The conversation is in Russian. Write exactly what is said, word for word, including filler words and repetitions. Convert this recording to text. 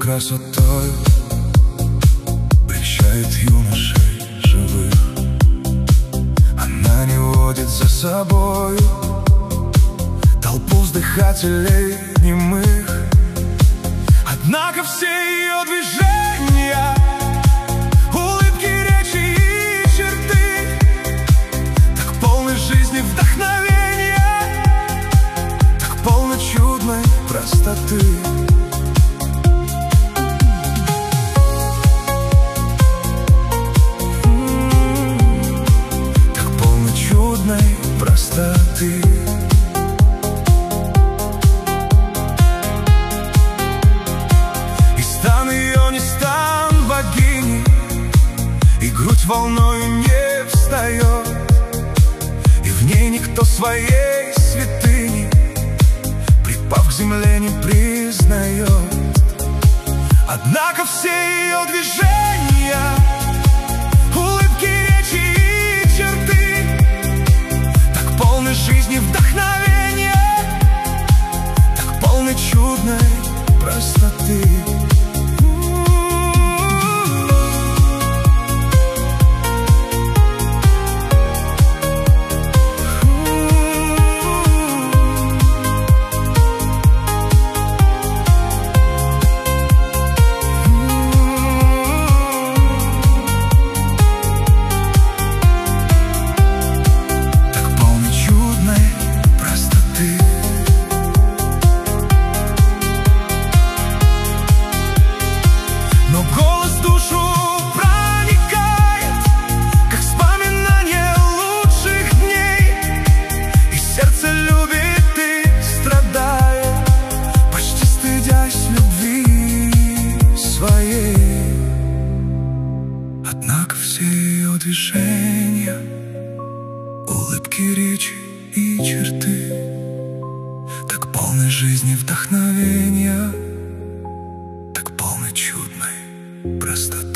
красотою прельщает юношей живых. Она не водит за собою толпу вздыхателей немых. Однако все ее движения, улыбки, речи и черты так полны жизни, вдохновения, так полны чудной простоты. Простоты. И стан ее не стан богини, и грудь волною не встает, и в ней никто своей святыни, припав к земле, не признает. Однако все ее движения, улыбки, речи и черты полны жизни, вдохновения, так полны чудной простоты. Однако все ее движения, улыбки, речи и черты так полны жизни, вдохновения, так полны чудной простоты.